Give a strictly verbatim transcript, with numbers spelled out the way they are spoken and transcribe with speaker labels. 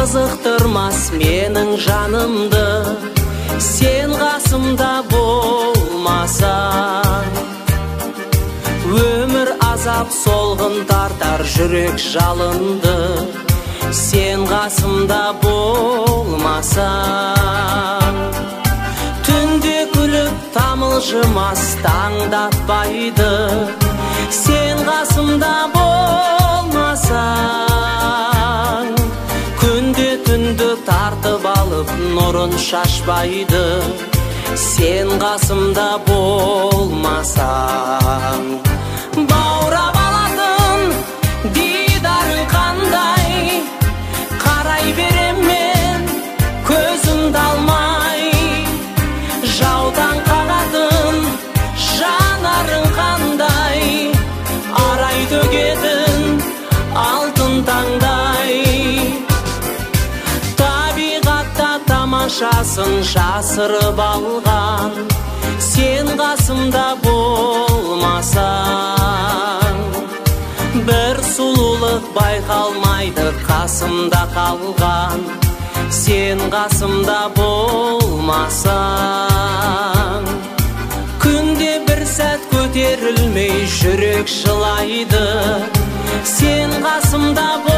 Speaker 1: қызықтырмас менің жанымды, сен қасымда болмасаң. Өмір азап солғын тартар жүрек жалынды, сен қасымда болмасаң. Түнде күліп тамылжымас таңдатпайды, сен қасымда болмасаң. Күнде түнді тартып алып нұрын шашпайды, сен қасымда болмасаң. Баурап алатын дидарың қандай, қарай берем мен көзімді алмай. Жаудан қағатын жанарың қандай, арай төгетін алтын таңдай. Табиғатта тамашасын жасырып алған, сен қасымда болмасаң. Бір сұлулық байқалмайды қасымда қалған, сен қасымда болмасаң. Күнде бір сәт көтерілмей жүрек жылайды, сен қасымда болмасаң.